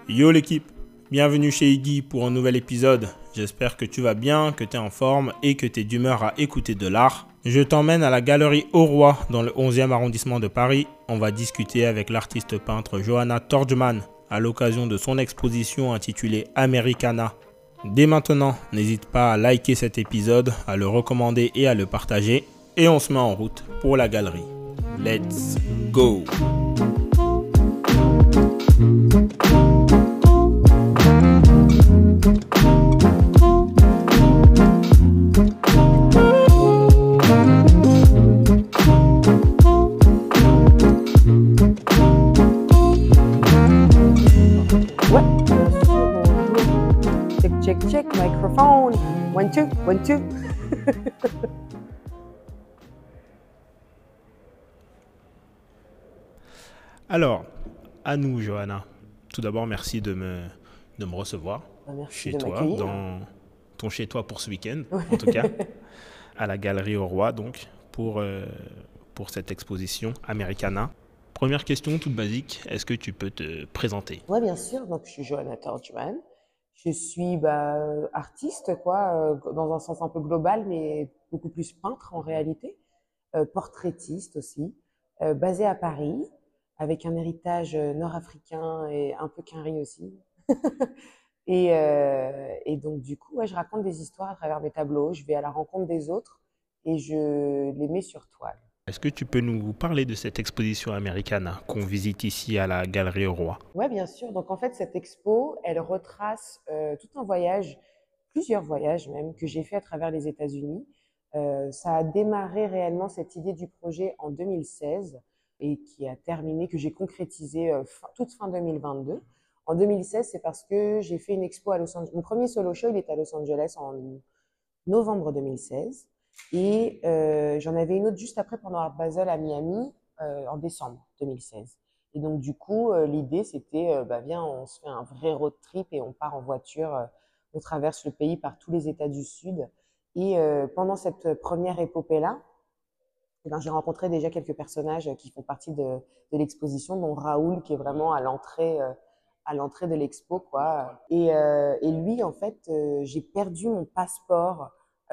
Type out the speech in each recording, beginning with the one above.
Yo l'équipe, bienvenue chez Iggy pour un nouvel épisode. J'espère que tu vas bien, que tu es en forme et que tu es d'humeur à écouter de l'art. Je t'emmène à la galerie Auroy dans le 11e arrondissement de Paris. On va discuter avec l'artiste peintre Johanna Torgman à l'occasion de son exposition intitulée Americana. Dès maintenant, n'hésite pas à liker cet épisode, à le recommander et à le partager. Et on se met en route pour la galerie. Let's go! Check, microphone. 1, 2, 1, 2. Alors, à nous, Johanna. Tout d'abord, merci de me recevoir Merci chez de toi, m'accueillir. dans ton chez-toi pour ce week-end, en tout cas, à la Galerie Auroy, donc, pour cette exposition Americana. Première question toute basique, est-ce que tu peux te présenter? Oui, bien sûr. Donc, je suis Johanna Torgman. Je suis artiste, dans un sens un peu global, mais beaucoup plus peintre en réalité. Portraitiste aussi, basée à Paris, avec un héritage nord-africain et un peu quinri aussi. Et donc, du coup, je raconte des histoires à travers mes tableaux. Je vais à la rencontre des autres et je les mets sur toile. Est-ce que tu peux nous parler de cette exposition Americana qu'on visite ici à la Galerie Auroy? Ouais, bien sûr. Donc, en fait, cette expo, elle retrace tout un voyage, plusieurs voyages même, que j'ai fait à travers les États-Unis. Ça a démarré réellement cette idée du projet en 2016 et qui a terminé, que j'ai concrétisé toute fin 2022. En 2016, c'est parce que j'ai fait une expo à Los Angeles. Mon premier solo show, il est à Los Angeles en novembre 2016. Et j'en avais une autre juste après pendant Art Basel à Miami en décembre 2016. Et donc, du coup, l'idée, c'était, viens, on se fait un vrai road trip et on part en voiture. On traverse le pays par tous les États du Sud. Et pendant cette première épopée-là, j'ai rencontré déjà quelques personnages qui font partie de l'exposition, dont Raoul, qui est vraiment à l'entrée de l'expo, quoi. Et lui, en fait, j'ai perdu mon passeport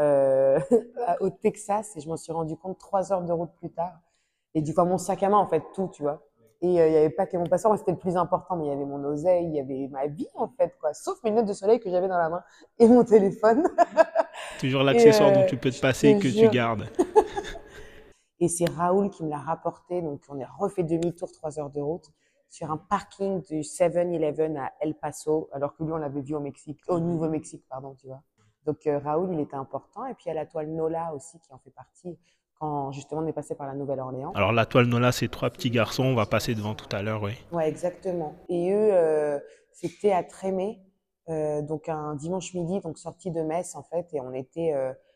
au Texas et je m'en suis rendu compte 3 heures de route plus tard. Et du coup, mon sac à main, en fait, tout, tu vois. Et il n'y avait pas que mon passeport, mais c'était le plus important, mais il y avait mon oseille, il y avait ma vie, en fait, quoi. Sauf mes lunettes de soleil que j'avais dans la main et mon téléphone. Toujours Et l'accessoire dont tu peux te je passer te que tu jure. gardes. Et c'est Raoul qui me l'a rapporté. Donc, on a refait demi-tour, 3 heures de route, sur un parking du 7-Eleven à El Paso, alors que lui, on l'avait vu au Mexique, au Nouveau-Mexique, pardon, tu vois. Donc, Raoul, il était important. Et puis, il y a la toile Nola aussi qui en fait partie, quand justement on est passé par la Nouvelle-Orléans. Alors la toile Nola, c'est 3 petits garçons, on va passer devant tout à l'heure, oui. Ouais, exactement. Et eux, c'était à Trémé, donc un dimanche midi, donc sortie de messe en fait, et on était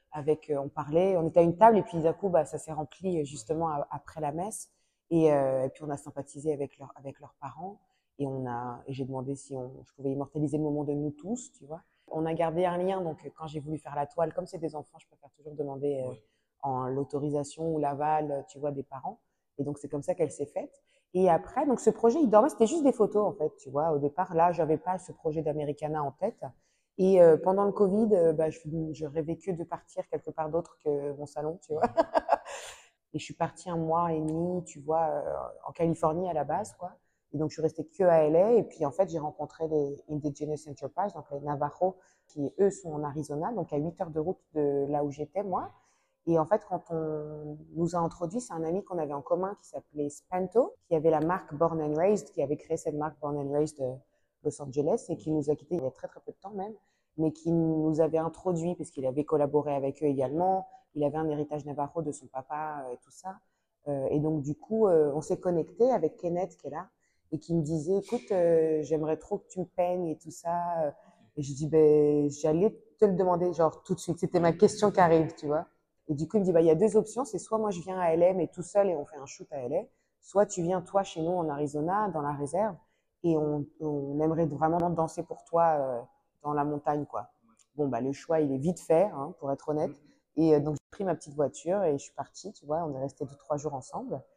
on parlait, on était à une table, et puis d'un coup, ça s'est rempli justement après la messe, et puis on a sympathisé avec leurs parents, et j'ai demandé si je pouvais immortaliser le moment de nous tous, tu vois. On a gardé un lien, donc quand j'ai voulu faire la toile, comme c'est des enfants, je préfère toujours demander en l'autorisation ou l'aval, tu vois, des parents. Et donc c'est comme ça qu'elle s'est faite. Et après, donc ce projet, il dormait, c'était juste des photos en fait, tu vois. Au départ, là, j'avais pas ce projet d'Americana en tête. Et pendant le Covid, je rêvais que de partir quelque part d'autre que mon salon, tu vois. Et je suis partie 1 mois et demi, tu vois, en Californie à la base, quoi. Et donc je suis restée que à LA. Et puis en fait, j'ai rencontré les Indigenous Enterprise, donc les Navajos, qui eux sont en Arizona, donc à 8 heures de route de là où j'étais moi. Et en fait, quand on nous a introduit, c'est un ami qu'on avait en commun qui s'appelait Spanto, qui avait la marque Born and Raised, qui avait créé cette marque Born and Raised de Los Angeles et qui nous a quittés il y a très très peu de temps même, mais qui nous avait introduit parce qu'il avait collaboré avec eux également. Il avait un héritage navajo de son papa et tout ça. Et donc du coup, on s'est connecté avec Kenneth qui est là et qui me disait, écoute, j'aimerais trop que tu me peignes et tout ça. Et je dis, j'allais te le demander genre tout de suite. C'était ma question qui arrive, tu vois. Et du coup, il me dit, il y a 2 options. C'est soit moi, je viens à LA, mais tout seul et on fait un shoot à LA. Soit tu viens, toi, chez nous en Arizona, dans la réserve, et on aimerait vraiment danser pour toi dans la montagne, quoi. Bon, le choix, il est vite fait, hein, pour être honnête. Et donc, j'ai pris ma petite voiture et je suis partie, tu vois. On est resté 2-3 jours ensemble.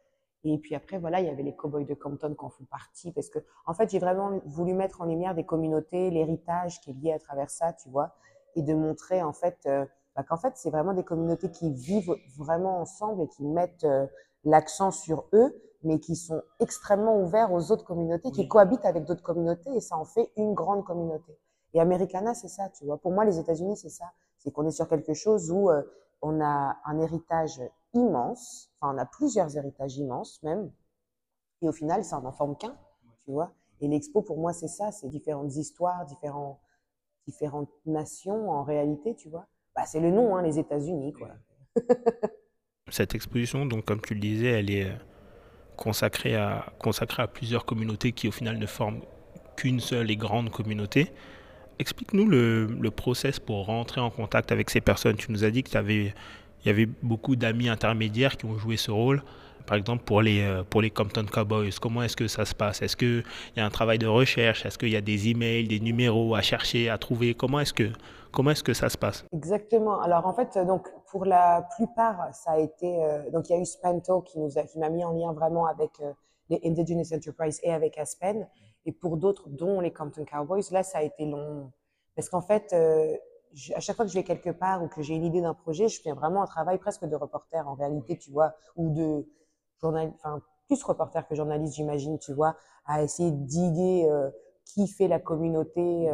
Et puis après, voilà, il y avait les Cowboys de Compton qui en font partie parce que, en fait, j'ai vraiment voulu mettre en lumière des communautés, l'héritage qui est lié à travers ça, tu vois, et de montrer, en fait, qu'en fait, c'est vraiment des communautés qui vivent vraiment ensemble et qui mettent l'accent sur eux, mais qui sont extrêmement ouverts aux autres communautés, qui cohabitent avec d'autres communautés et ça en fait une grande communauté. Et Americana, c'est ça, tu vois. Pour moi, les États-Unis, c'est ça. C'est qu'on est sur quelque chose où on a un héritage immense, enfin, on a plusieurs héritages immenses même, et au final, ça n'en forme qu'un, tu vois. Et l'expo, pour moi, c'est ça, c'est différentes histoires, différentes nations en réalité, tu vois. Bah, c'est le nom, hein, les États-Unis, quoi. Cette exposition, donc comme tu le disais, elle est consacrée à plusieurs communautés qui au final ne forment qu'une seule et grande communauté. Explique-nous le process pour rentrer en contact avec ces personnes. Tu nous as dit il y avait beaucoup d'amis intermédiaires qui ont joué ce rôle. Par exemple, pour les Compton Cowboys, comment est-ce que ça se passe? Est-ce qu'il y a un travail de recherche? Est-ce qu'il y a des emails, des numéros à chercher, à trouver? Comment est-ce que ça se passe? Exactement. Alors en fait, donc pour la plupart, ça a été donc il y a eu Spanto qui m'a mis en lien vraiment avec les Indigenous Enterprise et avec Aspen. Et pour d'autres, dont les Compton Cowboys, là ça a été long parce qu'en fait, à chaque fois que je vais quelque part ou que j'ai une idée d'un projet, je fais vraiment un travail presque de reporter en réalité, tu vois, ou de journaliste, enfin plus reporter que journaliste, j'imagine, tu vois, à essayer de diguer qui fait la communauté,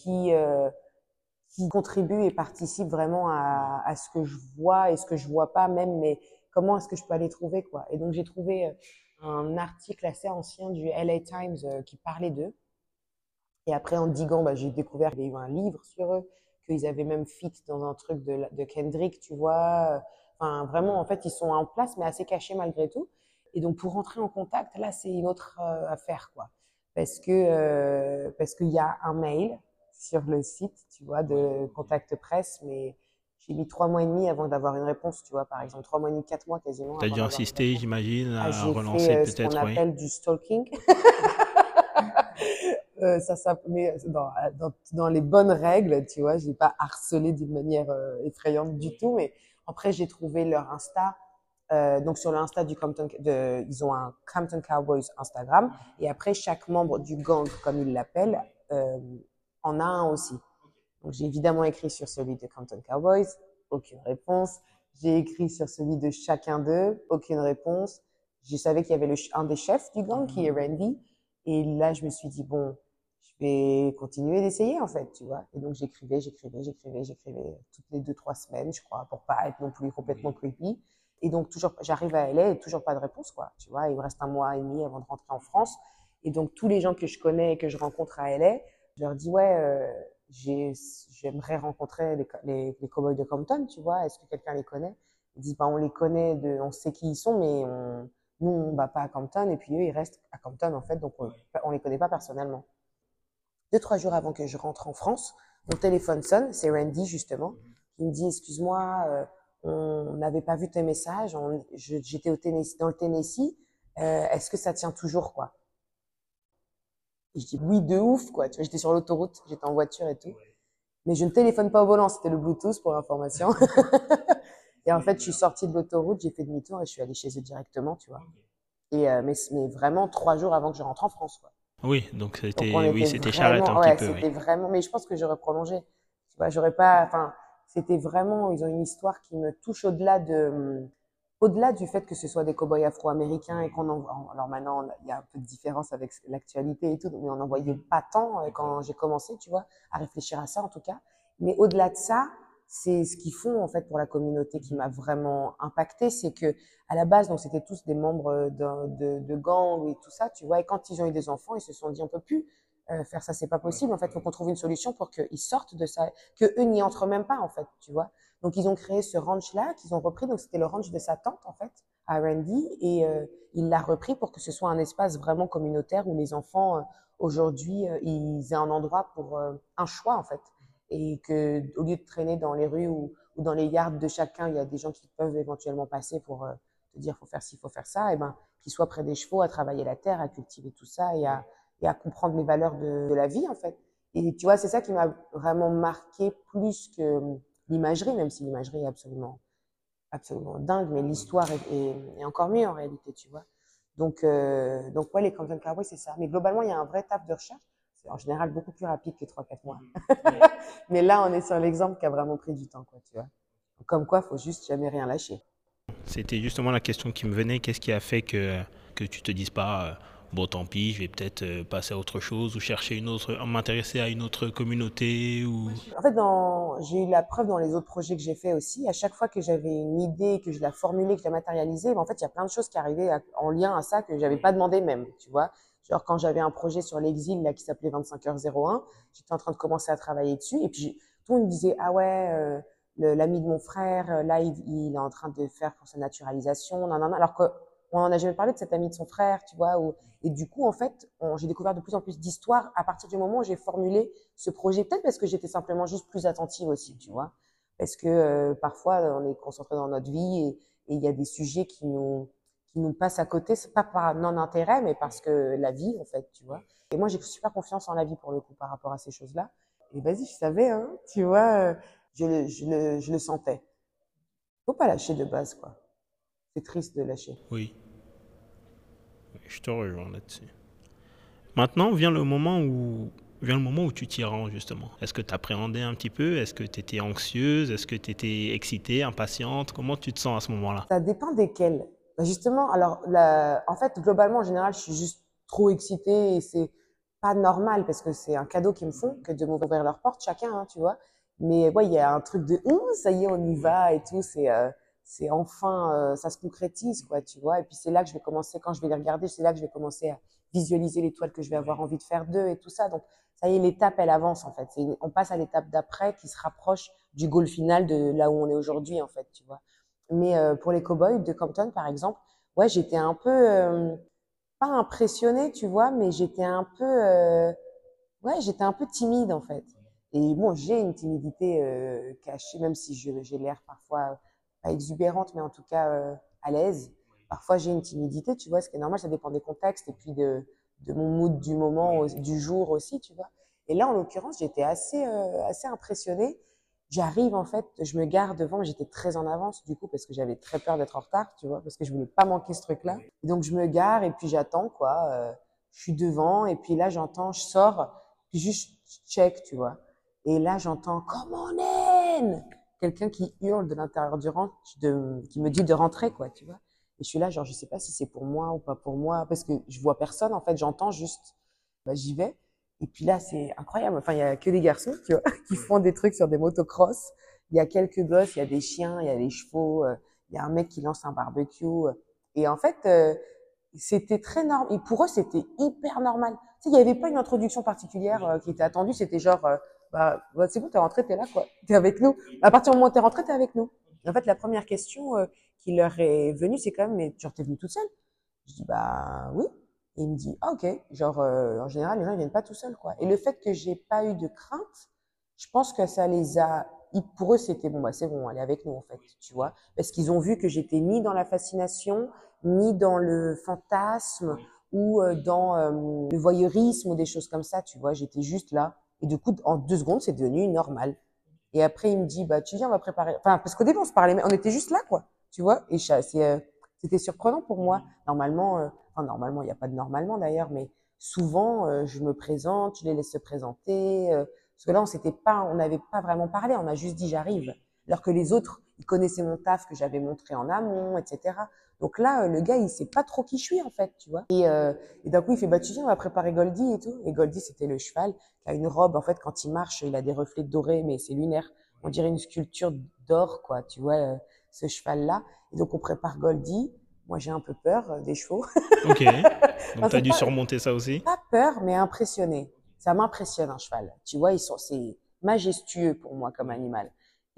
qui contribue et participe vraiment à ce que je vois et ce que je vois pas même, mais comment est-ce que je peux aller trouver, quoi. Et donc j'ai trouvé un article assez ancien du LA Times qui parlait d'eux. Et après, en diguant, bah, j'ai découvert qu'il y avait eu un livre sur eux, qu'ils avaient même fit dans un truc de Kendrick, tu vois. Enfin, vraiment, en fait, ils sont en place, mais assez cachés malgré tout. Et donc, pour rentrer en contact, là, c'est une autre affaire, quoi. Parce qu'il y a un mail sur le site, tu vois, de contact presse, mais j'ai mis 3 mois et demi avant d'avoir une réponse, tu vois, par exemple, 3 mois et demi, 4 mois quasiment Tu as avant dû d'avoir une insister, réponse. j'imagine, Ah, à j'ai fait relancer ce qu'on peut-être, oui. appelle du stalking. Mais dans les bonnes règles, tu vois, j'ai pas harcelé d'une manière effrayante du tout, mais après j'ai trouvé leur Insta. Donc sur l'Insta ils ont un Compton Cowboys Instagram, et après chaque membre du gang, comme ils l'appellent, euh, en a un aussi. Donc j'ai évidemment écrit sur celui de Compton Cowboys, aucune réponse. J'ai écrit sur celui de chacun d'eux, aucune réponse. Je savais qu'il y avait un des chefs du gang qui est Randy, et là je me suis dit bon, je vais continuer d'essayer en fait, tu vois. Et donc j'écrivais toutes les 2, 3 semaines, je crois, pour pas être non plus complètement creepy. Et donc toujours, j'arrive à LA et toujours pas de réponse, quoi. Tu vois, il me reste 1 mois et demi avant de rentrer en France. Et donc tous les gens que je connais et que je rencontre à LA, je leur dis ouais, j'aimerais rencontrer les Cowboys de Compton, tu vois. Est-ce que quelqu'un les connaît? Ils disent bah on les connaît, on sait qui ils sont, mais nous on va pas à Compton. Et puis eux ils restent à Compton en fait, donc on les connaît pas personnellement. 2, 3 jours avant que je rentre en France, mon téléphone sonne, c'est Randy justement, qui me dit excuse-moi, on n'avait pas vu tes messages, j'étais dans le Tennessee, est-ce que ça tient toujours, quoi? Et je dis oui, de ouf, quoi. Tu vois, j'étais sur l'autoroute, j'étais en voiture et tout, mais je ne téléphone pas au volant, c'était le Bluetooth pour information. Et en fait, je suis sortie de l'autoroute, j'ai fait demi-tour et je suis allée chez eux directement, tu vois. Mais vraiment 3 jours avant que je rentre en France, quoi. Oui, donc Donc on oui, était c'était charrette un vraiment, petit ouais, peu, oui. c'était vraiment, mais je pense que j'aurais prolongé. Tu vois, j'aurais pas, enfin, c'était vraiment, ils ont une histoire qui me touche au-delà du fait que ce soit des cow-boys afro-américains et qu'on en, alors maintenant, il y a un peu de différence avec l'actualité et tout, mais on n'en voyait pas tant quand j'ai commencé, tu vois, à réfléchir à ça en tout cas. Mais au-delà de ça, c'est ce qu'ils font en fait pour la communauté qui m'a vraiment impacté, c'est que à la base, donc c'était tous des membres de gangs et tout ça, tu vois. Et quand ils ont eu des enfants, ils se sont dit on peut plus faire ça, c'est pas possible. En fait, il faut qu'on trouve une solution pour qu'ils sortent de ça, que eux n'y entrent même pas en fait, tu vois. Donc ils ont créé ce ranch-là qu'ils ont repris. Donc c'était le ranch de sa tante en fait, à Randy, et il l'a repris pour que ce soit un espace vraiment communautaire où les enfants aujourd'hui ils aient un endroit pour un choix en fait, et que au lieu de traîner dans les rues ou dans les yards de chacun, il y a des gens qui peuvent éventuellement passer pour te dire faut faire ci, faut faire ça, et ben qu'ils soient près des chevaux, à travailler la terre, à cultiver tout ça et à comprendre les valeurs de la vie en fait. Et tu vois, c'est ça qui m'a vraiment marqué plus que l'imagerie, même si l'imagerie est absolument dingue, mais l'histoire est encore mieux en réalité, tu vois. Donc ouais, les Compton Cowboys, c'est ça. Mais globalement, il y a un vrai taf de recherche. C'est en général beaucoup plus rapide que 3-4 mois. Mais là, on est sur l'exemple qui a vraiment pris du temps, quoi, tu vois. Comme quoi, faut juste jamais rien lâcher. C'était justement la question qui me venait. Qu'est-ce qui a fait que tu te dises pas, bon, tant pis, je vais peut-être passer à autre chose ou chercher une autre, m'intéresser à une autre communauté ou... En fait, j'ai eu la preuve dans les autres projets que j'ai fait aussi. À chaque fois que j'avais une idée, que je la formulais, que je la matérialisais, en fait, il y a plein de choses qui arrivaient en lien à ça que j'avais pas demandé même, tu vois. Genre quand j'avais un projet sur l'exil là qui s'appelait 25h01, j'étais en train de commencer à travailler dessus et puis tout le monde me disait ah ouais, l'ami de mon frère là il est en train de faire pour sa naturalisation, nanana. Alors que on en a jamais parlé de cet ami de son frère, tu vois. Et du coup en fait, j'ai découvert de plus en plus d'histoires à partir du moment où j'ai formulé ce projet, peut-être parce que j'étais simplement juste plus attentive aussi, tu vois. Parce que parfois, on est concentré dans notre vie et il y a des sujets qui nous passent à côté, c'est pas par non-intérêt, mais parce que la vie, en fait, tu vois. Et moi, j'ai super confiance en la vie pour le coup par rapport à ces choses-là. Et vas-y, je savais, hein, tu vois, je le sentais. Faut pas lâcher de base, quoi. C'est triste de lâcher. Oui, je te rejoins là-dessus. Maintenant vient le moment où tu t'y rends justement. Est-ce que tu appréhendais un petit peu? Est-ce que tu étais anxieuse? Est-ce que tu étais excitée, impatiente? Comment tu te sens à ce moment-là? Ça dépend desquels. Bah, justement, alors, en fait, globalement, en général, je suis juste trop excitée et c'est pas normal parce que c'est un cadeau qu'ils me font que de m'ouvrir leur porte chacun, hein, tu vois. Mais ouais, il y a un truc de ça y est, on y va et tout. C'est enfin, ça se concrétise, quoi, tu vois. Et puis c'est là que je vais commencer, quand je vais les regarder, c'est là que je vais commencer à visualiser l'étoile que je vais avoir envie de faire d'eux et tout ça. Donc, ça y est, l'étape, elle avance, en fait. On passe à l'étape d'après qui se rapproche du goal final de là où on est aujourd'hui, en fait, tu vois. Mais pour les Cowboys de Compton, par exemple, ouais, j'étais un peu, pas impressionnée, tu vois, mais ouais, j'étais un peu timide en fait. Et bon, j'ai une timidité cachée, même si j'ai l'air parfois pas exubérante, mais en tout cas à l'aise. Parfois, j'ai une timidité, tu vois, ce qui est normal, ça dépend des contextes et puis de mon mood du moment, du jour aussi, tu vois. Et là, en l'occurrence, j'étais assez impressionnée. J'arrive en fait, je me gare devant, mais j'étais très en avance du coup parce que j'avais très peur d'être en retard, tu vois, parce que je voulais pas manquer ce truc-là. Et donc je me gare et puis j'attends quoi. Je suis devant et puis là j'entends, je sors, puis juste je check, tu vois. Et là j'entends Come on in, quelqu'un qui hurle de l'intérieur du rang, qui me dit de rentrer quoi, tu vois. Et je suis là genre je sais pas si c'est pour moi ou pas pour moi parce que je vois personne en fait, j'entends juste, bah, j'y vais. Et puis là, c'est incroyable. Enfin, il y a que des garçons, tu vois, qui font des trucs sur des motocross. Il y a quelques gosses, il y a des chiens, il y a des chevaux, il y a un mec qui lance un barbecue. Et en fait, c'était très normal. Et pour eux, c'était hyper normal. Tu sais, il n'y avait pas une introduction particulière qui était attendue. C'était genre, bah, c'est bon, t'es rentré, t'es là, quoi. T'es avec nous. À partir du moment où t'es rentré, t'es avec nous. Et en fait, la première question qui leur est venue, c'est quand même, mais genre, t'es venue toute seule? Je dis, bah oui. Et il me dit, ah ok, genre en général les gens ils viennent pas tout seuls quoi. Et le fait que j'ai pas eu de crainte, je pense que ça les a, pour eux c'était bon bah c'est bon, elle est avec nous en fait, tu vois, parce qu'ils ont vu que j'étais ni dans la fascination, ni dans le fantasme ou dans le voyeurisme ou des choses comme ça, tu vois, j'étais juste là. Et du coup en 2 secondes c'est devenu normal. Et après il me dit bah tu viens on va préparer, enfin parce qu'au début on se parlait, mais on était juste là quoi, tu vois. Et c'était surprenant pour moi. Normalement, il n'y a pas de normalement d'ailleurs, mais souvent, je me présente, je les laisse se présenter. Parce que là, on n'avait pas vraiment parlé, on a juste dit j'arrive. Alors que les autres, ils connaissaient mon taf que j'avais montré en amont, etc. Donc là, le gars, il sait pas trop qui je suis en fait, tu vois. Et d'un coup, il fait bah tu viens, on va préparer Goldie et tout. Et Goldie, c'était le cheval qui a une robe. En fait, quand il marche, il a des reflets dorés, mais c'est lunaire. On dirait une sculpture d'or, quoi. Tu vois, ce cheval-là. Et donc, on prépare Goldie. Moi, j'ai un peu peur des chevaux. Ok, donc Enfin, tu as c'est dû surmonter ça aussi? pas peur, mais impressionné. Ça m'impressionne un cheval. Tu vois, c'est majestueux pour moi comme animal.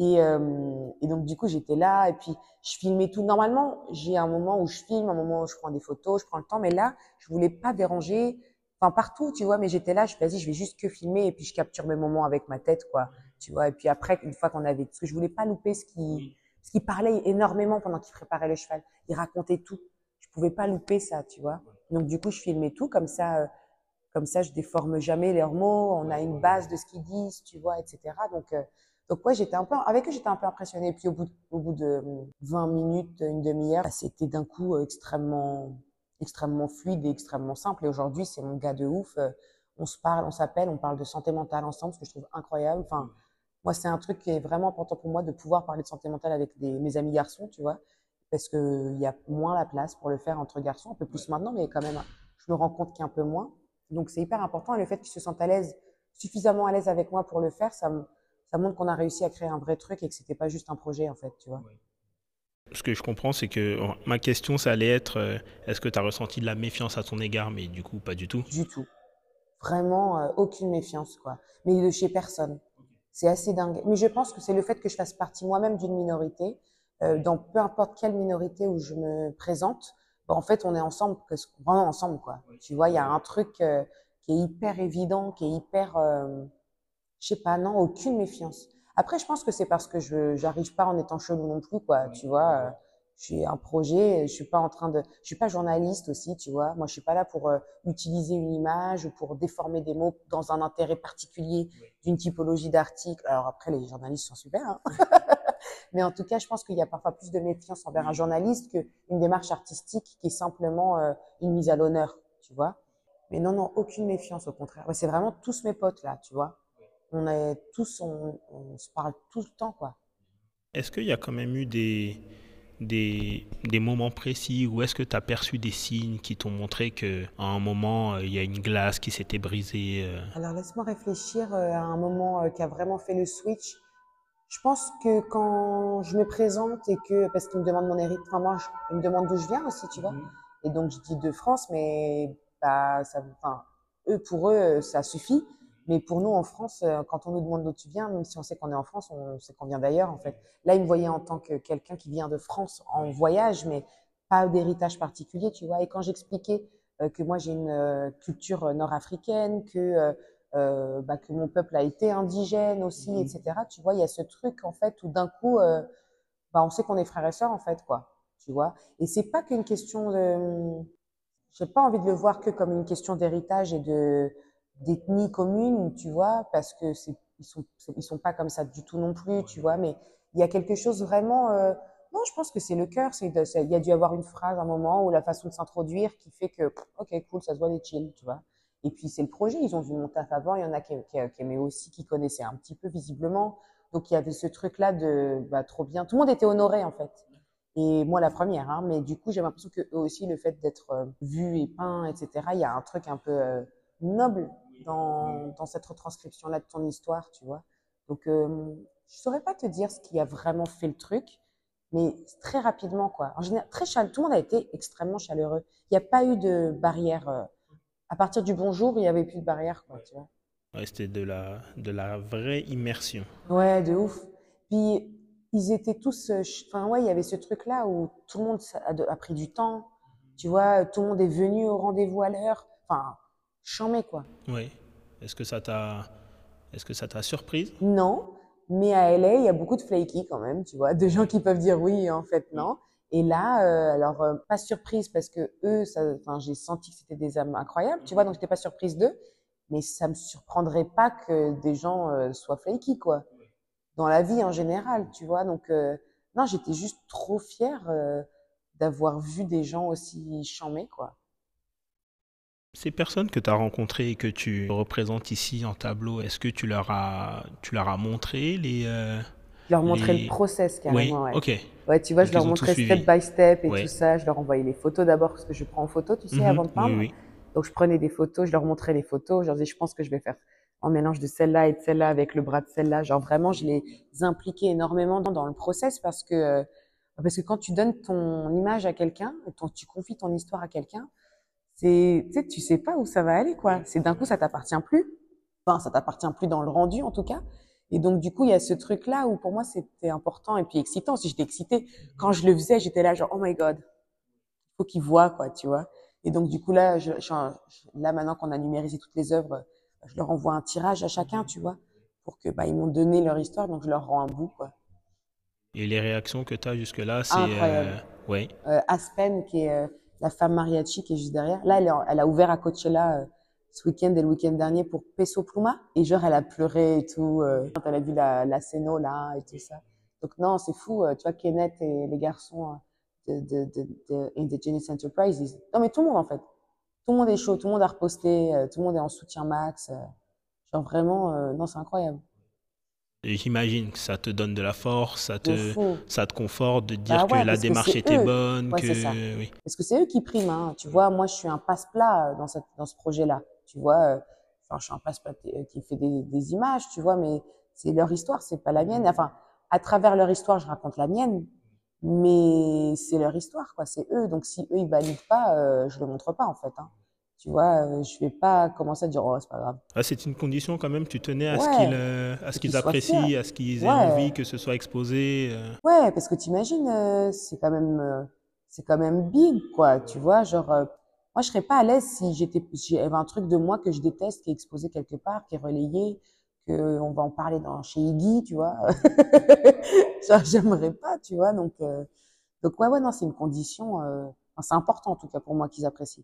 Et donc du coup, j'étais là et puis je filmais tout. Normalement, j'ai un moment où je filme, un moment où je prends des photos, je prends le temps, mais là, je voulais pas déranger. Enfin, partout, tu vois, mais j'étais là, vas-y, je vais juste que filmer et puis je capture mes moments avec ma tête, quoi. Tu vois, et puis après, une fois qu'on avait, parce que je voulais pas louper ce qui parlait énormément pendant qu'il préparait le cheval. Il racontait tout. Je pouvais pas louper ça, tu vois. Donc du coup, je filmais tout comme ça, je déforme jamais leurs mots. On a une base de ce qu'ils disent, tu vois, etc. Donc ouais, avec eux, j'étais un peu impressionnée. Puis au bout de 20 minutes, une demi-heure, bah, c'était d'un coup extrêmement extrêmement fluide et extrêmement simple. Et aujourd'hui, c'est mon gars de ouf. On se parle, on s'appelle, on parle de santé mentale ensemble, ce que je trouve incroyable. Enfin, moi, c'est un truc qui est vraiment important pour moi de pouvoir parler de santé mentale avec mes amis garçons, tu vois, parce que il y a moins la place pour le faire entre garçons, un peu plus maintenant, mais quand même, je me rends compte qu'il y a un peu moins. Donc, c'est hyper important. Et le fait qu'ils se sentent à l'aise, suffisamment à l'aise avec moi pour le faire, ça montre qu'on a réussi à créer un vrai truc et que c'était pas juste un projet, en fait, tu vois. Ce que je comprends, c'est que ma question, ça allait être est-ce que tu as ressenti de la méfiance à ton égard, mais du coup, pas du tout. Du tout. Vraiment, aucune méfiance, quoi. Mais de chez personne. C'est assez dingue. Mais je pense que c'est le fait que je fasse partie moi-même d'une minorité, dans peu importe quelle minorité où je me présente, bah, en fait, on est ensemble, vraiment ensemble, quoi. Tu vois, il y a un truc qui est hyper évident, qui est hyper, je sais pas, non, aucune méfiance. Après, je pense que c'est parce que j'arrive pas en étant chelou non plus, quoi. Tu vois, j'ai un projet, je suis pas journaliste aussi, tu vois. Moi, je suis pas là pour utiliser une image ou pour déformer des mots dans un intérêt particulier d'une typologie d'article. Alors après, les journalistes sont super, hein. Mais en tout cas, je pense qu'il y a parfois plus de méfiance envers un journaliste qu'une démarche artistique qui est simplement une mise à l'honneur, tu vois. Mais non, non, aucune méfiance, au contraire. Ouais, c'est vraiment tous mes potes là, tu vois. On se parle tout le temps, quoi. Est-ce qu'il y a quand même eu des moments précis où est-ce que tu as perçu des signes qui t'ont montré qu'à un moment, il y a une glace qui s'était brisée Alors, laisse-moi réfléchir à un moment qui a vraiment fait le switch. Je pense que quand je me présente et que, parce qu'ils me demandent mon héritage, enfin, ils me demandent d'où je viens aussi, tu vois. Et donc, je dis de France, mais, bah, enfin, pour eux, ça suffit. Mais pour nous, en France, quand on nous demande d'où tu viens, même si on sait qu'on est en France, on sait qu'on vient d'ailleurs, en fait. Là, ils me voyaient en tant que quelqu'un qui vient de France en voyage, mais pas d'héritage particulier, tu vois. Et quand j'expliquais que moi, j'ai une culture nord-africaine, bah, que mon peuple a été indigène aussi, etc. Tu vois, il y a ce truc en fait où d'un coup, bah, on sait qu'on est frères et sœurs en fait, quoi. Tu vois. Et c'est pas qu'une question de, j'ai pas envie de le voir que comme une question d'héritage et de d'ethnie commune, tu vois, parce que ils sont pas comme ça du tout non plus, tu vois. Mais il y a quelque chose vraiment, non, je pense que c'est le cœur, il y a dû avoir une phrase, un moment, ou la façon de s'introduire qui fait que, ok, cool, ça se voit des chill, tu vois. Et puis c'est le projet, ils ont vu mon taf avant, il y en a qui aimaient aussi, qui connaissaient un petit peu visiblement. Donc il y avait ce truc-là de, bah, trop bien. Tout le monde était honoré en fait. Et moi, la première, hein, mais du coup, j'ai l'impression que eux aussi, le fait d'être vu et peint, etc., il y a un truc un peu noble dans cette retranscription-là de ton histoire, tu vois. Donc, je saurais pas te dire ce qui a vraiment fait le truc, mais très rapidement, quoi. En général, tout le monde a été extrêmement chaleureux. Il n'y a pas eu de barrière. À partir du bonjour, il n'y avait plus de barrière, quoi, tu vois. Ouais, c'était de la vraie immersion. Ouais, de ouf. Puis ils étaient tous, enfin ouais, il y avait ce truc-là où tout le monde a pris du temps, tu vois, tout le monde est venu au rendez-vous à l'heure. Enfin, chambé quoi. Oui. Est-ce que ça t'a, est-ce que ça t'a surprise? Non, mais à LA, il y a beaucoup de flaky quand même, tu vois, de gens qui peuvent dire oui et en fait non. Et là, alors pas surprise parce que eux, enfin, j'ai senti que c'était des âmes incroyables, tu vois, donc j'étais pas surprise d'eux, mais ça me surprendrait pas que des gens soient flaky quoi. Dans la vie en général, tu vois. Donc, non, j'étais juste trop fière d'avoir vu des gens aussi charmés, quoi. Ces personnes que tu as rencontrées et que tu représentes ici en tableau, est-ce que tu leur as montré Je leur montrais le les... process Oui, carrément, ouais. ok. Ouais, tu vois, je Donc leur ils ont tout montrais suivi. step by step et tout Oui. ça. Je leur envoyais les photos d'abord parce que je prends en photo, tu sais, Mhm. avant de Oui, peindre. oui. Donc, je prenais des photos, je leur montrais les photos. Je leur disais, je pense que je vais faire un mélange de celle-là et de celle-là avec le bras de celle-là. Genre, vraiment, je les impliquais énormément dans le process parce que quand tu donnes ton image à quelqu'un, tu confies ton histoire à quelqu'un, tu sais, tu sais pas où ça va aller, quoi. C'est d'un coup, ça t'appartient plus. Enfin, ça t'appartient plus dans le rendu, en tout cas. Et donc, du coup, il y a ce truc-là où pour moi, c'était important et puis excitant. Si j'étais excitée, quand je le faisais, j'étais là, genre, oh my God, faut qu'ils voient, quoi, tu vois. Et donc, du coup, là, là, maintenant qu'on a numérisé toutes les œuvres, je leur envoie un tirage à chacun, tu vois, pour que, bah, ils m'ont donné leur histoire, donc je leur rends un bout, quoi. Et les réactions que tu as jusque-là, c'est... Incroyable. ouais. Aspen, qui est la femme mariachi qui est juste derrière. Là, elle a ouvert à Coachella ce week-end et le week-end dernier pour Peso Pluma. Et genre, elle a pleuré et tout quand elle a vu la scéno là et tout ça. Donc non, c'est fou. Tu vois, Kenneth et les garçons de Indigenous Enterprises. Non, mais tout le monde, en fait. Tout le monde est chaud, tout le monde a reposté, tout le monde est en soutien max. Genre vraiment, non, c'est incroyable. Et j'imagine que ça te donne de la force, De fou. ça te conforte de te Bah dire que ouais, la parce que démarche c'est était eux. bonne, Ouais, c'est ça. que oui. Parce que c'est eux qui priment, hein. Tu vois, moi, je suis un passe-plat dans ce projet-là. Tu vois, enfin, je suis un passe-plat qui fait des images, tu vois, mais c'est leur histoire, c'est pas la mienne. Enfin, à travers leur histoire, je raconte la mienne, mais c'est leur histoire, quoi. C'est eux. Donc, si eux, ils valident pas, je le montre pas, en fait, hein. Tu vois, je vais pas commencer à dire, oh, c'est pas grave. Ah, c'est une condition quand même, tu tenais Ouais, à ce faut qu'ils qu'ils soient fiers. apprécient, à ce qu'ils aient Ouais, envie que ce soit exposé. ouais, parce que t'imagines, c'est quand même big, quoi. Tu vois, genre, moi, je serais pas à l'aise si j'avais un truc de moi que je déteste qui est exposé quelque part, qui est relayé, que on va en parler chez Iggy, tu vois. Genre, j'aimerais pas, tu vois. Donc ouais, ouais, non, c'est une condition. Enfin, c'est important en tout cas pour moi qu'ils apprécient.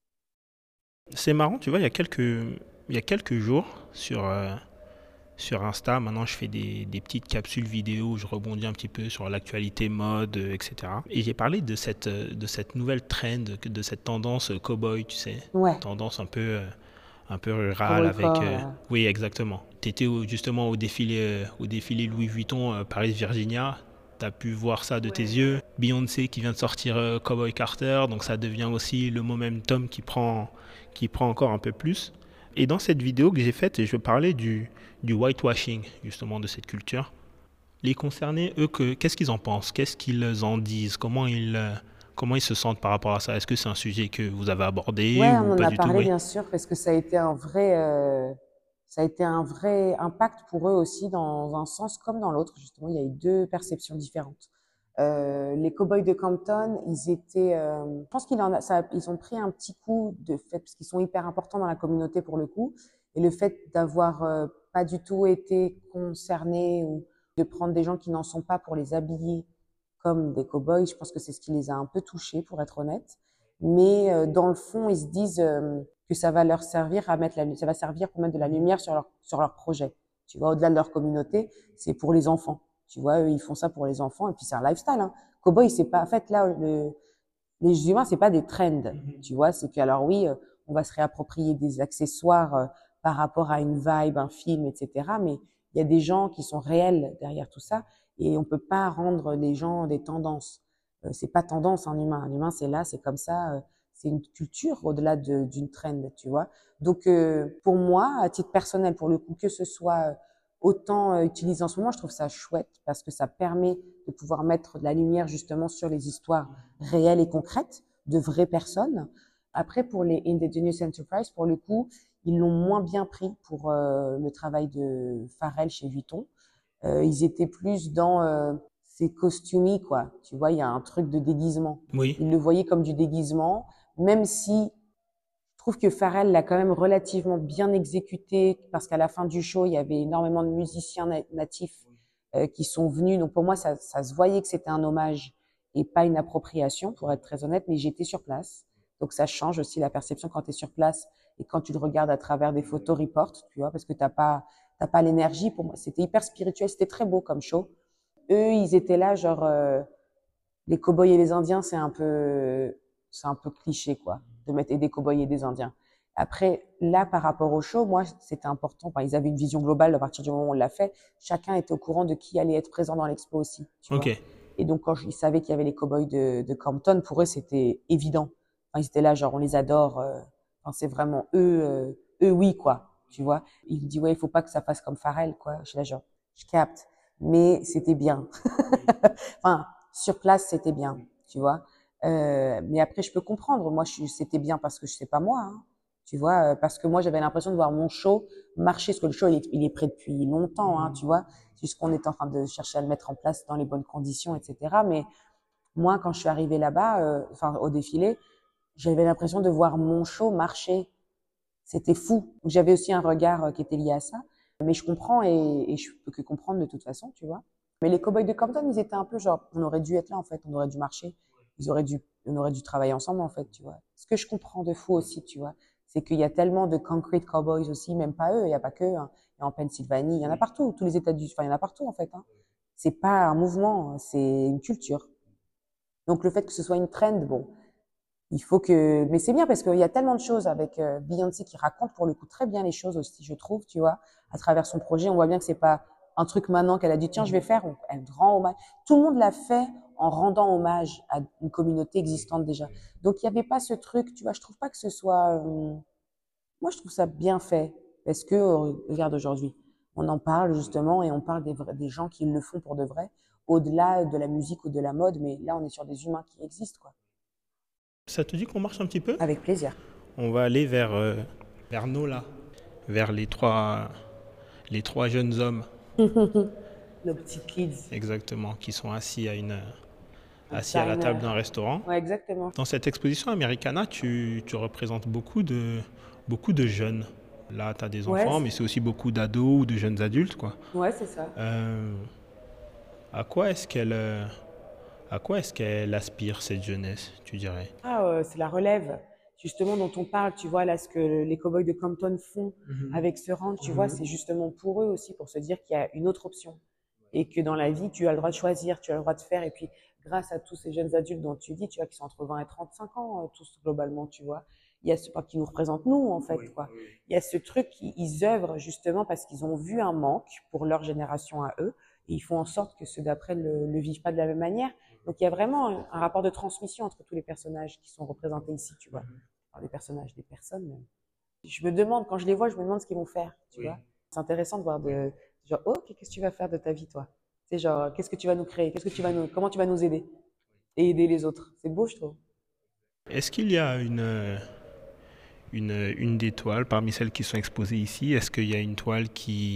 C'est marrant, tu vois, il y a quelques jours sur Insta, maintenant je fais des petites capsules vidéo où je rebondis un petit peu sur l'actualité mode, etc. Et j'ai parlé de cette nouvelle trend, de cette tendance cowboy, tu sais, Ouais, tendance un peu rurale cowboy avec... core, là. oui, exactement. Tu étais justement au défilé Louis Vuitton Paris-Virginia. Tu as pu voir ça de tes yeux. Beyoncé qui vient de sortir Cowboy Carter, donc ça devient aussi le momentum qui prend encore un peu plus. Et dans cette vidéo que j'ai faite, je parlais du whitewashing, justement, de cette culture. Les concernés, eux, qu'est-ce qu'ils en pensent? Qu'est-ce qu'ils en disent? Comment ils se sentent par rapport à ça? Est-ce que c'est un sujet que vous avez abordé Ouais, ou on en pas a du tout? parlé Oui. bien sûr parce que ça a été un vrai impact pour eux aussi dans un sens comme dans l'autre. Justement, il y a eu deux perceptions différentes. Les Cowboys de Compton, je pense ils ont pris un petit coup de fait parce qu'ils sont hyper importants dans la communauté pour le coup, et le fait d'avoir pas du tout été concernés ou de prendre des gens qui n'en sont pas pour les habiller comme des cowboys, je pense que c'est ce qui les a un peu touchés, pour être honnête. Mais dans le fond, ils se disent que ça va leur servir ça va servir pour mettre de la lumière sur leur projet. Tu vois, au-delà de leur communauté, c'est pour les enfants. Tu vois, eux, ils font ça pour les enfants et puis c'est un lifestyle. Hein. Cowboy, c'est pas, en fait, là, les humains, c'est pas des trends. Tu vois, c'est que alors oui, on va se réapproprier des accessoires par rapport à une vibe, un film, etc. Mais il y a des gens qui sont réels derrière tout ça et on peut pas rendre les gens des tendances. C'est pas tendance un humain. Un humain, c'est là, c'est comme ça. C'est une culture au-delà d'une trend, tu vois. Donc pour moi, à titre personnel, pour le coup, que ce soit autant utilisé en ce moment, je trouve ça chouette parce que ça permet de pouvoir mettre de la lumière justement sur les histoires réelles et concrètes de vraies personnes. Après, pour les Indigenous Enterprise, pour le coup, ils l'ont moins bien pris pour le travail de Pharrell chez Vuitton. Ils étaient plus dans ces costuming, quoi. Tu vois, il y a un truc de déguisement. Oui. Ils le voyaient comme du déguisement, même si je trouve que Pharrell l'a quand même relativement bien exécuté parce qu'à la fin du show, il y avait énormément de musiciens natifs qui sont venus. Donc pour moi, ça se voyait que c'était un hommage et pas une appropriation, pour être très honnête. Mais j'étais sur place, donc ça change aussi la perception quand tu es sur place et quand tu le regardes à travers des photos report, tu vois, parce que t'as pas l'énergie. Pour moi, c'était hyper spirituel, c'était très beau comme show. Eux, ils étaient là, genre les cow-boys et les Indiens, c'est un peu cliché, quoi, de mettre des cow-boys et des Indiens. Après, là, par rapport au show, moi, c'était important. Enfin, ils avaient une vision globale à partir du moment où on l'a fait. Chacun était au courant de qui allait être présent dans l'expo aussi, tu Ok. vois. Et donc, quand ils savaient qu'il y avait les cow-boys de Compton, pour eux, c'était évident. Enfin, ils étaient là, genre, on les adore. Enfin, c'est vraiment eux, oui, quoi, tu vois. Il me dit, ouais, il faut pas que ça fasse comme Pharrell, quoi. Je suis là, genre, je capte. Mais c'était bien. Enfin, sur place, c'était bien, tu vois. Mais après, je peux comprendre. Moi, c'était bien parce que je sais pas moi, hein, tu vois, parce que moi, j'avais l'impression de voir mon show marcher, parce que le show, il est prêt depuis longtemps, hein, tu vois. C'est juste qu'on est en train de chercher à le mettre en place dans les bonnes conditions, etc. Mais moi, quand je suis arrivée là-bas, enfin, au défilé, j'avais l'impression de voir mon show marcher. C'était fou. J'avais aussi un regard qui était lié à ça. Mais je comprends et je peux que comprendre de toute façon, tu vois. Mais les Cowboys de Compton, ils étaient un peu genre, on aurait dû être là en fait, on aurait dû marcher, on aurait dû travailler ensemble en fait, tu vois. Ce que je comprends de fou aussi, tu vois, c'est qu'il y a tellement de concrete cowboys aussi, même pas eux, il y a pas que, hein. Il y a en Pennsylvanie, il y en a partout, tous les États du, enfin il y en a partout en fait, hein. C'est pas un mouvement, c'est une culture. Donc le fait que ce soit une trend, bon, il faut que, mais c'est bien parce qu'il y a tellement de choses avec Beyoncé qui raconte pour le coup très bien les choses aussi, je trouve, tu vois, à travers son projet. On voit bien que c'est pas un truc maintenant qu'elle a dit, tiens, je vais faire. Elle rend hommage. Tout le monde l'a fait en rendant hommage à une communauté existante déjà. Donc il n'y avait pas ce truc, tu vois, je trouve pas que ce soit, moi je trouve ça bien fait parce que, regarde aujourd'hui, on en parle justement et on parle des gens qui le font pour de vrai, au-delà de la musique ou de la mode, mais là on est sur des humains qui existent, quoi. Ça te dit qu'on marche un petit peu? Avec plaisir. On va aller vers Nola, vers les trois jeunes hommes, Nos petits kids, exactement, qui sont un assis à la diner. table d'un restaurant. Ouais, exactement. Dans cette exposition Americana, tu représentes beaucoup de jeunes. Là, tu as des Ouais, enfants, mais c'est aussi beaucoup d'ados ou de jeunes adultes, quoi. ouais, c'est ça. Euh, à quoi est-ce qu'elle aspire, cette jeunesse, tu dirais? Ah, c'est la relève, justement, dont on parle, tu vois, là, ce que les cowboys de Compton font avec ce ranch, tu vois, c'est justement pour eux aussi, pour se dire qu'il y a une autre option. Et que dans la vie, tu as le droit de choisir, tu as le droit de faire. Et puis, grâce à tous ces jeunes adultes dont tu dis, tu vois, qui sont entre 20 et 35 ans, tous globalement, tu vois, il y a ce, pas qui nous représentent nous, en fait, quoi. Il y a ce truc, ils œuvrent justement parce qu'ils ont vu un manque pour leur génération à eux, et ils font en sorte que ceux d'après le vivent pas de la même manière. Donc, il y a vraiment un rapport de transmission entre tous les personnages qui sont représentés ici, tu vois. Enfin, des personnages, des personnes, même. Je me demande, quand je les vois, je me demande ce qu'ils vont faire, tu vois. C'est intéressant de voir genre, oh, qu'est-ce que tu vas faire de ta vie, toi? C'est genre, qu'est-ce que tu vas nous créer? Comment tu vas nous aider? Et aider les autres. C'est beau, je trouve. Est-ce qu'il y a une des toiles parmi celles qui sont exposées ici? Est-ce qu'il y a une toile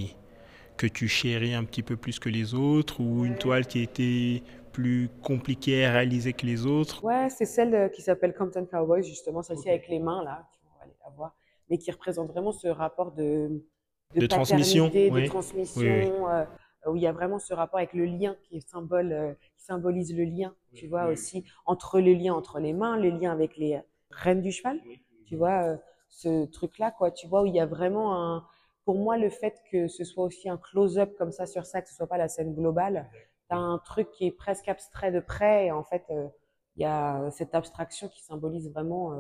que tu chéris un petit peu plus que les autres ou une toile qui était plus compliquée à réaliser que les autres? Ouais, c'est celle qui s'appelle Compton Cowboys, justement, celle-ci avec les mains, là, on va aller la voir, mais qui représente vraiment ce rapport de De transmission? paternité, de Oui, oui, oui. transmission, où il y a vraiment ce rapport avec le lien qui est qui symbolise le lien, tu vois, aussi, entre les liens entre les mains, les liens avec les rênes du cheval, tu vois, ce truc-là, quoi, tu vois, où il y a vraiment pour moi, le fait que ce soit aussi un close-up comme ça sur ça, que ce soit pas la scène globale, t'as un truc qui est presque abstrait de près, et en fait, il y a cette abstraction qui symbolise vraiment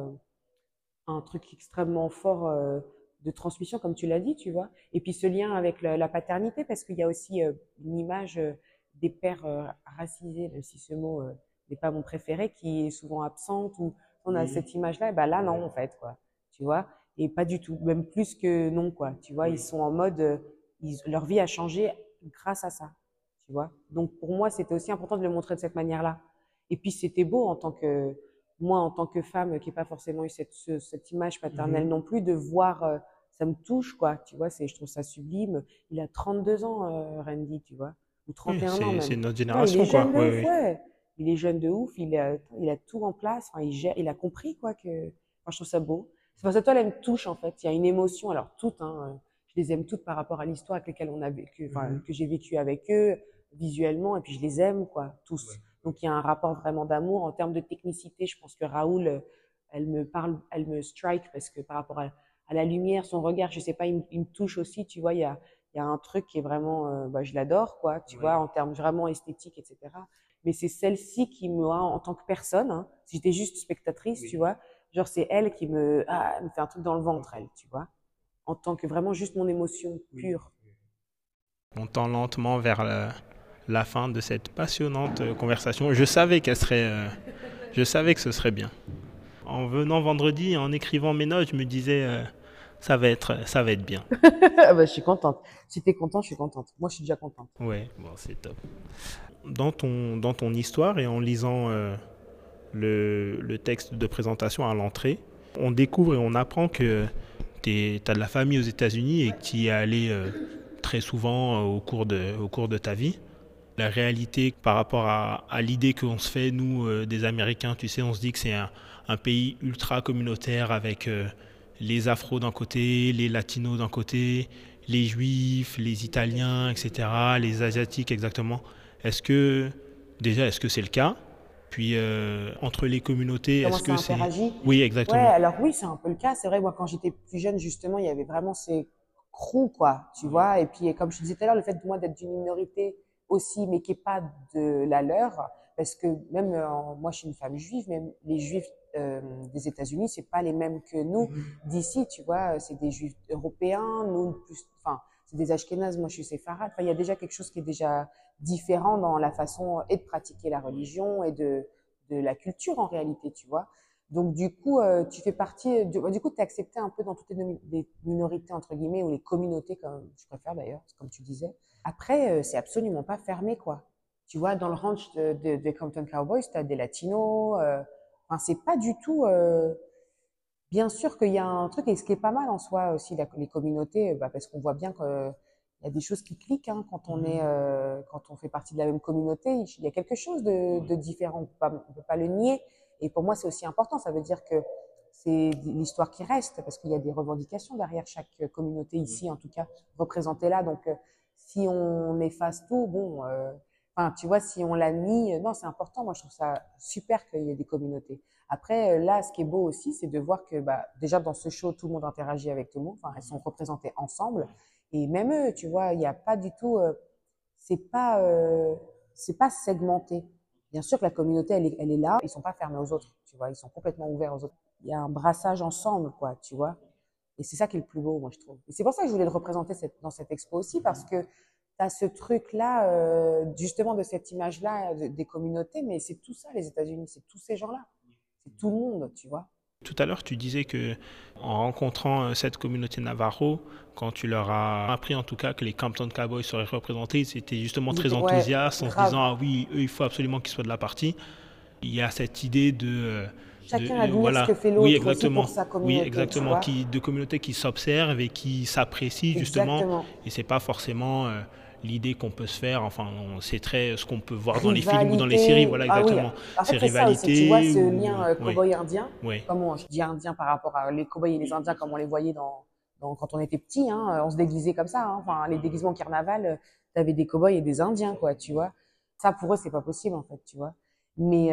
un truc extrêmement fort de transmission, comme tu l'as dit, tu vois. Et puis ce lien avec la paternité, parce qu'il y a aussi une image des pères racisés, même si ce mot n'est pas mon préféré, qui est souvent absente, ou on a cette image-là, et ben là, non, en fait, quoi. Tu vois. Et pas du tout, même plus que non, quoi. Tu vois, ils sont en mode, leur vie a changé grâce à ça, tu vois. Donc pour moi, c'était aussi important de le montrer de cette manière-là. Et puis c'était beau en tant que moi, en tant que femme qui n'ai pas forcément eu cette image paternelle non plus, de voir, ça me touche, quoi. Tu vois, je trouve ça sublime. Il a 32 ans, Randy, tu vois, ou Oui, 31 ans c'est même. notre Ouais, il est génération, quoi. jeune de Oui, ouf, oui. ouais. Il est jeune de ouf, il a tout en place, enfin, il a compris, quoi, que, enfin, je trouve ça beau. C'est parce que toi, elle me touche, en fait. Il y a une émotion, alors toutes, hein, je les aime toutes par rapport à l'histoire avec laquelle on a vécu, enfin, que j'ai vécu avec eux, visuellement, et puis je les aime, quoi, tous. Donc il y a un rapport vraiment d'amour. En termes de technicité, je pense que Raoul, elle me parle, elle me strike parce que par rapport à la lumière, son regard, je sais pas, il me touche aussi, tu vois, il y a un truc qui est vraiment, bah, je l'adore, quoi, tu vois, en termes vraiment esthétiques, etc. Mais c'est celle-ci qui me, en tant que personne, hein, si j'étais juste spectatrice, tu vois, genre c'est elle qui elle me fait un truc dans le ventre, elle, tu vois, en tant que vraiment juste mon émotion pure. On tend lentement vers la fin de cette passionnante conversation. Je savais que ce serait bien. En venant vendredi, en écrivant mes notes, je me disais, ça va être bien. Ah bah, je suis contente. Si t'es content, je suis contente. Moi, je suis déjà contente. Ouais, bon, c'est top. Dans ton histoire et en lisant le texte de présentation à l'entrée, on découvre et on apprend que tu as de la famille aux États-Unis et que tu y es allé très souvent au cours de ta vie. La réalité par rapport à l'idée qu'on se fait, nous, des Américains, tu sais, on se dit que c'est un pays ultra communautaire avec les Afros d'un côté, les Latinos d'un côté, les Juifs, les Italiens, etc., les Asiatiques, exactement. Est-ce que, est-ce que c'est le cas? Puis, entre les communautés, Comment est-ce ça que c'est... interagit? Oui, Ouais, exactement. alors oui, c'est un peu le cas. C'est vrai, moi, quand j'étais plus jeune, justement, il y avait vraiment ces crews, quoi, tu vois. Et puis, comme je te disais tout à l'heure, le fait de moi d'être d'une minorité aussi, mais qui est pas de la leur, parce que même moi, je suis une femme juive, même les juifs des États-Unis, c'est pas les mêmes que nous d'ici, tu vois. C'est des juifs européens, nous plus, enfin, c'est des ashkénazes, moi je suis séfarade. Enfin, il y a déjà quelque chose qui est déjà différent dans la façon et de pratiquer la religion et de la culture en réalité, tu vois. Donc du coup, tu fais partie, du coup, tu es accepté un peu dans toutes les minorités entre guillemets ou les communautés, comme je préfère d'ailleurs, comme tu disais. Après, c'est absolument pas fermé, quoi. Tu vois, dans le ranch des Compton Cowboys, tu as des latinos. Enfin, c'est pas du tout. Bien sûr qu'il y a un truc, et ce qui est pas mal en soi aussi, les communautés, parce qu'on voit bien qu'il y a des choses qui cliquent hein, quand on fait partie de la même communauté. Il y a quelque chose de différent. On peut pas le nier. Et pour moi, c'est aussi important. Ça veut dire que c'est l'histoire qui reste, parce qu'il y a des revendications derrière chaque communauté ici, en tout cas représentée là. Donc, si on efface tout, bon, enfin, tu vois, si on la nie, non, c'est important. Moi, je trouve ça super qu'il y ait des communautés. Après, là, ce qui est beau aussi, c'est de voir que, déjà dans ce show, tout le monde interagit avec tout le monde. Enfin, elles sont représentées ensemble. Et même eux, tu vois, il n'y a pas du tout, c'est pas, euh, c'est pas segmenté. Bien sûr que la communauté, elle est là. Ils sont pas fermés aux autres, tu vois. Ils sont complètement ouverts aux autres. Il y a un brassage ensemble, quoi, tu vois. Et c'est ça qui est le plus beau, moi, je trouve. Et c'est pour ça que je voulais le représenter dans cette expo aussi, parce que tu as ce truc-là, justement, de cette image-là des communautés, mais c'est tout ça, les États-Unis, c'est tous ces gens-là. C'est tout le monde, tu vois. Tout à l'heure, tu disais que en rencontrant cette communauté Navarro, quand tu leur as appris en tout cas que les Compton Cowboys seraient représentés, ils étaient justement Ils très étaient, ouais, enthousiastes en se grave. disant ah oui, eux, il faut absolument qu'ils soient de la partie. Il y a cette idée Chacun admire ce voilà, que fait l'autre aussi pour sa oui communauté, tu exactement, vois. de communautés qui s'observent et qui s'apprécient justement, Exactement. et c'est pas forcément l'idée qu'on peut se faire. Enfin, c'est très ce qu'on peut voir dans les films ou dans les séries. Rivalité. Voilà Ah oui, exactement, en ces fait, c'est ça aussi, tu vois, rivalités ce ou lien oui, cow-boy-indien. oui. Comment je dis indien par rapport à les cow-boys et les indiens, comme on les voyait quand on était petit, hein, on se déguisait comme ça, hein. Enfin, les déguisements carnaval, t'avais des cow-boys et des indiens, quoi, tu vois. Ça, pour eux, c'est pas possible, en fait, tu vois. Mais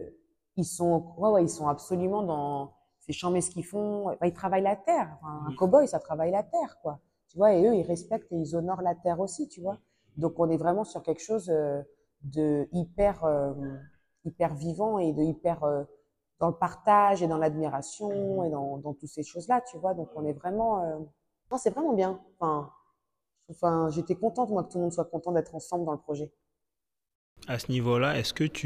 ils sont absolument dans ces chambres ce qu'ils font. Enfin, ils travaillent la terre. Enfin, un cow-boy, ça travaille la terre, quoi. Tu vois, et eux, ils respectent et ils honorent la terre aussi, tu vois. Donc, on est vraiment sur quelque chose de hyper vivant et de hyper dans le partage et dans l'admiration et dans toutes ces choses-là, tu vois. Donc, on est vraiment, non, c'est vraiment bien. Enfin, j'étais contente, moi, que tout le monde soit content d'être ensemble dans le projet. À ce niveau-là,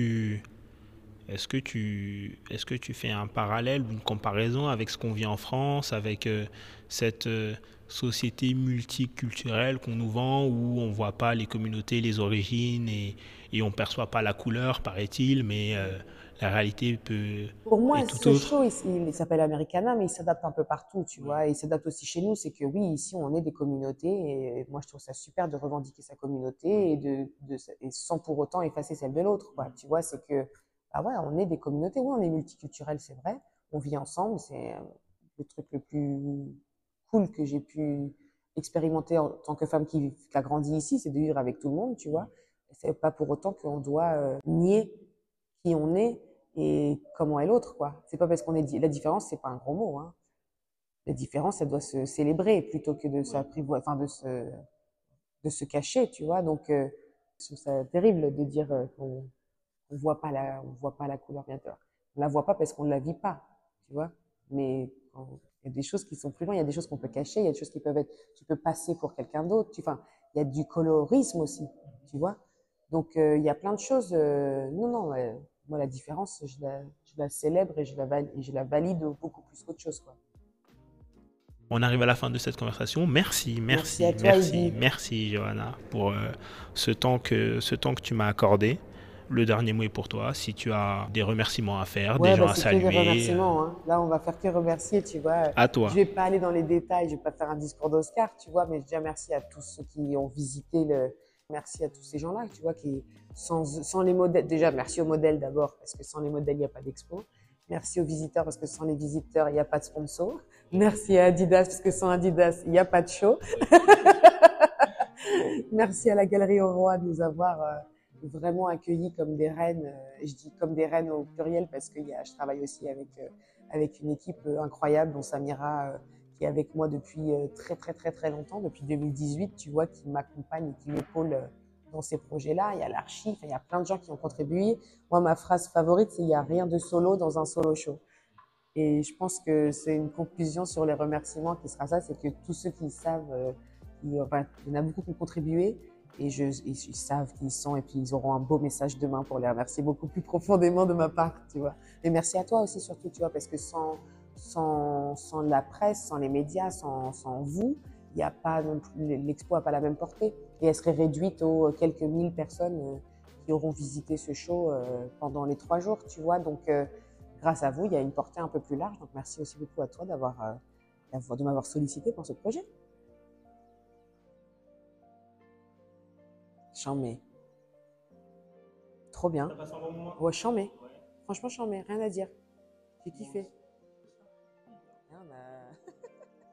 est-ce que tu fais un parallèle ou une comparaison avec ce qu'on vit en France, avec cette société multiculturelle qu'on nous vend, où on ne voit pas les communautés, les origines et on ne perçoit pas la couleur, paraît-il, mais la réalité Pour moi, est tout ce autre. show, il s'appelle Americana, mais il s'adapte un peu partout, tu vois. Et il s'adapte aussi chez nous. C'est que oui, ici, on est des communautés. Et moi, je trouve ça super de revendiquer sa communauté et sans pour autant effacer celle de l'autre, quoi. Tu vois, c'est que, ah ouais, on est des communautés. Oui, on est multiculturels, c'est vrai. On vit ensemble. C'est le truc le plus cool que j'ai pu expérimenter en tant que femme qui a grandi ici, c'est de vivre avec tout le monde, tu vois. C'est pas pour autant qu'on doit nier qui on est et comment est l'autre, quoi. C'est pas parce qu'on est la différence, c'est pas un gros mot, hein. La différence, elle doit se célébrer plutôt que de s'apprivoiser, enfin de se cacher, tu vois. Donc, je trouve ça terrible de dire on voit pas la couleur bien. On la voit pas parce qu'on la vit pas, tu vois. Mais il y a des choses qui sont plus loin, il y a des choses qu'on peut cacher, il y a des choses qui peuvent être, tu peux passer pour quelqu'un d'autre. Enfin, il y a du colorisme aussi, tu vois. Donc, il y a plein de choses. Non, non, moi, la différence, je la célèbre et je la valide beaucoup plus qu'autre chose, quoi. On arrive à la fin de cette conversation. Merci, Merci à merci, toi, merci, Iggy. merci, Johanna, pour ce temps que tu m'as accordé. Le dernier mot est pour toi. Si tu as des remerciements à faire, des Ouais, gens à c'est que des saluer, remerciements, hein. Là, on va faire que remercier, tu vois. à Je toi. vais pas aller dans les détails, je vais pas faire un discours d'Oscar, tu vois, mais je dis merci à tous ceux qui ont visité merci à tous ces gens-là, tu vois, qui, sans les modèles, déjà, merci aux modèles d'abord, parce que sans les modèles, il n'y a pas d'expo. Merci aux visiteurs, parce que sans les visiteurs, il n'y a pas de sponsor. Merci à Adidas, parce que sans Adidas, il n'y a pas de show. Merci à la Galerie au Roi de nous avoir vraiment accueillis comme des reines. Je dis comme des reines au pluriel parce que je travaille aussi avec une équipe incroyable, dont Samira, qui est avec moi depuis très très très très longtemps, depuis 2018, tu vois, qui m'accompagne et qui m'épaule dans ces projets-là. Il y a l'archi, enfin, il y a plein de gens qui ont contribué. Moi, ma phrase favorite, c'est il n'y a rien de solo dans un solo show. Et je pense que c'est une conclusion sur les remerciements qui sera ça, c'est que tous ceux qui savent, enfin, il y en a beaucoup qui ont contribué ils savent qui ils sont et puis ils auront un beau message demain pour les remercier beaucoup plus profondément de ma part, tu vois. Et merci à toi aussi surtout, tu vois, parce que sans la presse, sans les médias, sans vous, il y a pas non plus, l'expo n'a pas la même portée et elle serait réduite aux quelques mille personnes qui auront visité ce show pendant les 3 jours, tu vois. Donc, grâce à vous, il y a une portée un peu plus large. Donc, merci aussi beaucoup à toi de m'avoir sollicité pour ce projet. Chambé. Trop bien. T'as passé un bon moment? Ouais, chambé. Ouais. Franchement, chambé. Rien à dire. J'ai kiffé. Ah, bah...